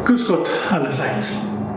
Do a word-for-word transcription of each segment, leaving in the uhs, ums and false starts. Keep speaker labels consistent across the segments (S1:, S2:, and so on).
S1: Grüß Gott allerseits.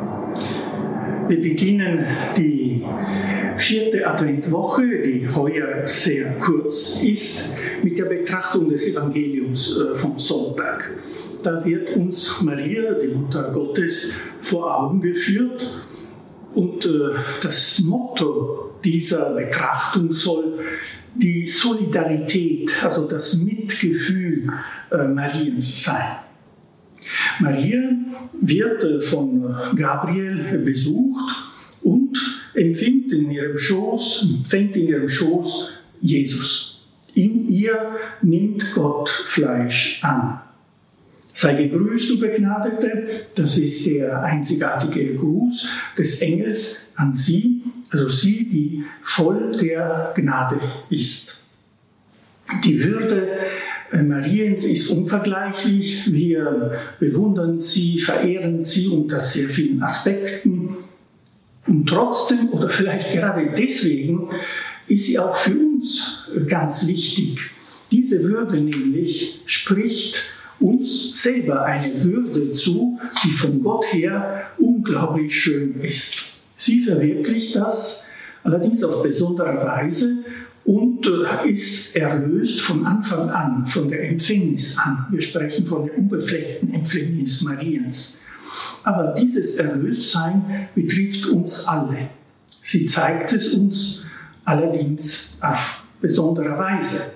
S1: Wir beginnen die vierte Adventwoche, die heuer sehr kurz ist, mit der Betrachtung des Evangeliums vom Sonntag. Da wird uns Maria, die Mutter Gottes, vor Augen geführt und das Motto dieser Betrachtung soll die Solidarität, also das Mitgefühl Mariens sein. Maria wird von Gabriel besucht und empfängt in ihrem Schoß, empfängt in ihrem Schoß Jesus. In ihr nimmt Gott Fleisch an. Sei gegrüßt, du Begnadete, das ist der einzigartige Gruß des Engels an sie, also sie, die voll der Gnade ist. Die Würde Mariens ist unvergleichlich. Wir bewundern sie, verehren sie unter sehr vielen Aspekten. Und trotzdem, oder vielleicht gerade deswegen, ist sie auch für uns ganz wichtig. Diese Würde nämlich spricht uns selber eine Würde zu, die von Gott her unglaublich schön ist. Sie verwirklicht das, allerdings auf besondere Weise, und ist erlöst von Anfang an, von der Empfängnis an. Wir sprechen von der unbefleckten Empfängnis Mariens. Aber dieses Erlöstsein betrifft uns alle. Sie zeigt es uns allerdings auf besondere Weise.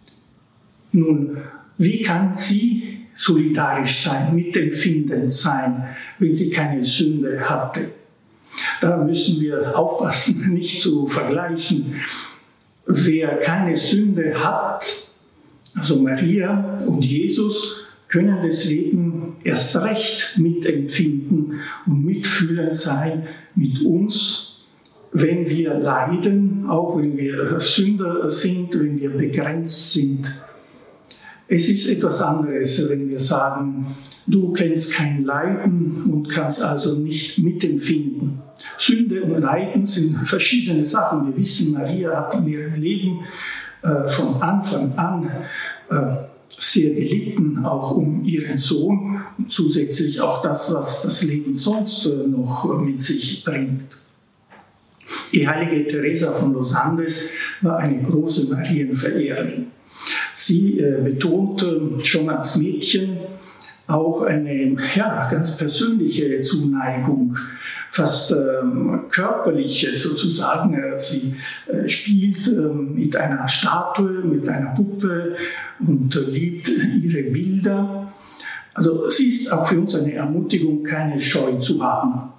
S1: Nun, wie kann sie solidarisch sein, mitempfindend sein, wenn sie keine Sünde hatte? Da müssen wir aufpassen, nicht zu vergleichen. Wer keine Sünde hat, also Maria und Jesus, können deswegen erst recht mitempfinden und mitfühlend sein mit uns, wenn wir leiden, auch wenn wir Sünder sind, wenn wir begrenzt sind. Es ist etwas anderes, wenn wir sagen, du kennst kein Leiden und kannst also nicht mitempfinden. Sünde und Leiden sind verschiedene Sachen. Wir wissen, Maria hat in ihrem Leben äh, von Anfang an äh, sehr gelitten, auch um ihren Sohn und zusätzlich auch das, was das Leben sonst äh, noch mit sich bringt. Die heilige Teresa von Los Andes war eine große Marienverehrerin. Sie äh, betonte schon als Mädchen auch eine ja, ganz persönliche Zuneigung, fast ähm, körperliche sozusagen. Sie äh, spielt äh, mit einer Statue, mit einer Puppe und äh, liebt ihre Bilder. Also sie ist auch für uns eine Ermutigung, keine Scheu zu haben.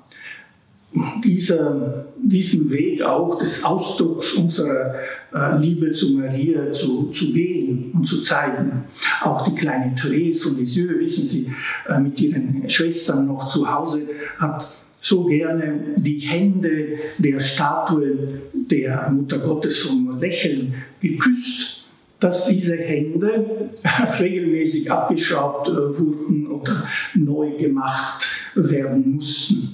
S1: Dieser, diesen Weg auch des Ausdrucks unserer äh, Liebe zu Maria zu, zu gehen und zu zeigen. Auch die kleine Therese von Lisieux, wissen Sie, äh, mit ihren Schwestern noch zu Hause, hat so gerne die Hände der Statue der Mutter Gottes vom Lächeln geküsst, dass diese Hände regelmäßig abgeschraubt äh, wurden oder neu gemacht werden mussten.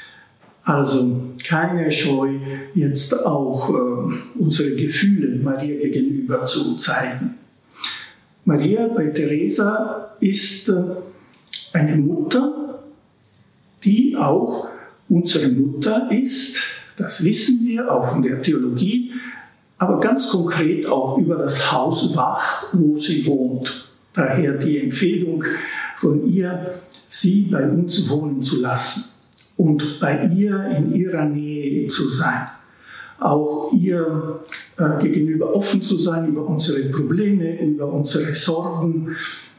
S1: Also keine Scheu, jetzt auch äh, unsere Gefühle Maria gegenüber zu zeigen. Maria bei Teresa ist äh, eine Mutter, die auch unsere Mutter ist. Das wissen wir auch von der Theologie, aber ganz konkret auch über das Haus wacht, wo sie wohnt. Daher die Empfehlung von ihr, sie bei uns wohnen zu lassen. Und bei ihr in ihrer Nähe zu sein. Auch ihr äh, gegenüber offen zu sein über unsere Probleme, über unsere Sorgen.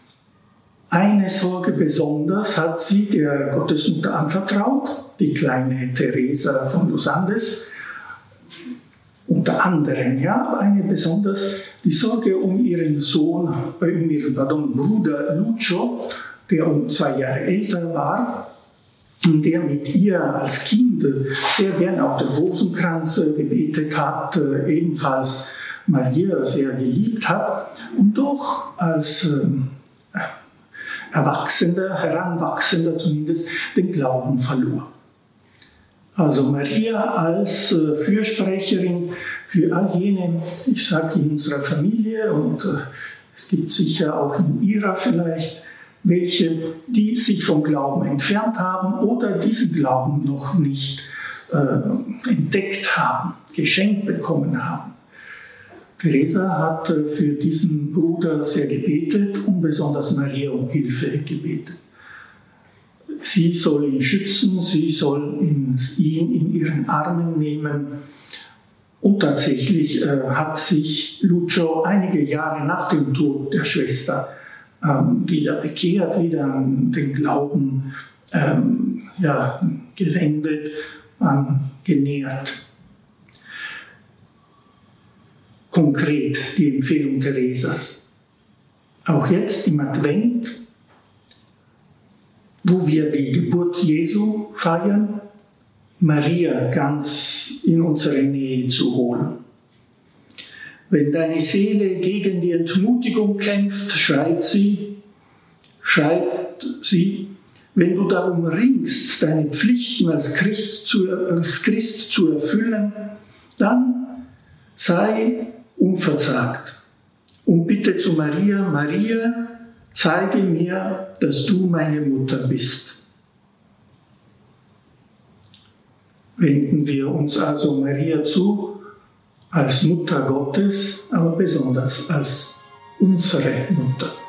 S1: Eine Sorge besonders hat sie der Gottesmutter anvertraut, die kleine Teresa von Los Andes. Unter anderem, ja, eine besonders die Sorge um ihren Sohn, um ihren pardon, Bruder Lucio, der um zwei Jahre älter war. Und der mit ihr als Kind sehr gern auch den Rosenkranz gebetet hat, ebenfalls Maria sehr geliebt hat und doch als Erwachsener, Heranwachsender zumindest, den Glauben verlor. Also Maria als Fürsprecherin für all jene, ich sage in unserer Familie und es gibt sicher auch in ihrer vielleicht, welche, die sich vom Glauben entfernt haben oder diesen Glauben noch nicht äh, entdeckt haben, geschenkt bekommen haben. Teresa hat äh, für diesen Bruder sehr gebetet und besonders Maria um Hilfe gebetet. Sie soll ihn schützen, sie soll ihn, ihn in ihren Armen nehmen. Und tatsächlich äh, hat sich Lucio einige Jahre nach dem Tod der Schwester ähm, wieder bekehrt, wieder an den Glauben ähm, ja, gewendet, angenähert. Konkret die Empfehlung Teresas. Auch jetzt im Advent, wo wir die Geburt Jesu feiern, Maria ganz in unsere Nähe zu holen. Wenn deine Seele gegen die Entmutigung kämpft, schreit sie, schreit sie, wenn du darum ringst, deine Pflichten als Christ zu, als Christ zu erfüllen, dann sei unverzagt und bitte zu Maria, Maria, zeige mir, dass du meine Mutter bist. Wenden wir uns also Maria zu, als Mutter Gottes, aber besonders als unsere Mutter.